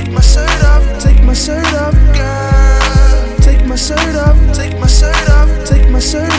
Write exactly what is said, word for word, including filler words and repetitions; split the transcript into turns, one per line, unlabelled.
take my shirt off, take my shirt off, girl. Take my shirt off, take my shirt off, take my shirt off.